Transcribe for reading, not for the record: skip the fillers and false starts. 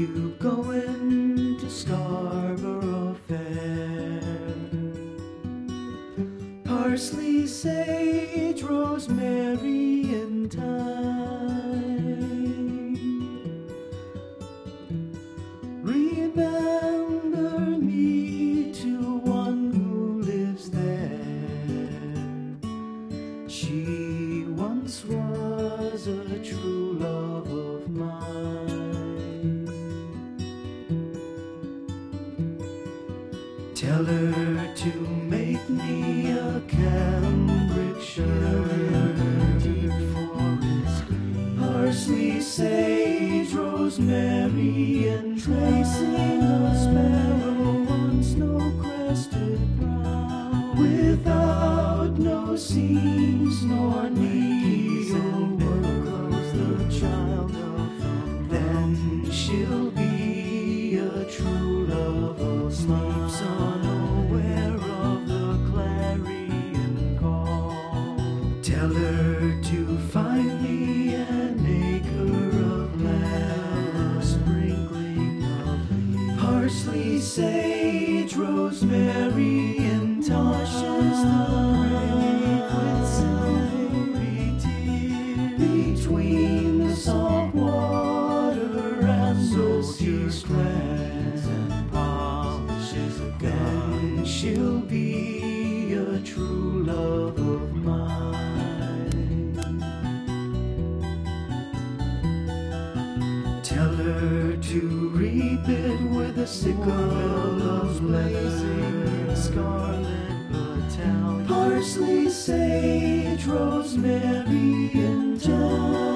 you going to Scarborough Fair? Parsley, sage, rosemary, and thyme. Remember me to one who lives there. She once was a true love of mine. Tell her to make me a cambric shirt, deep forest green, parsley, sage, rosemary, and tracing a sparrow on snow-crested brow, without no seams nor needles and workers, the child of then she'll be a true love of mine. Unaware of the clarion call, tell her to find me an acre of land, a sprinkling of parsley, sage, rosemary, and washes the grave with silvery tears between the salt water and the sea strands, and polishes a gun. She'll be a true love of mine. Tell her to reap it with a sickle of blazing in scarlet battalion, parsley, sage, rosemary, and thyme.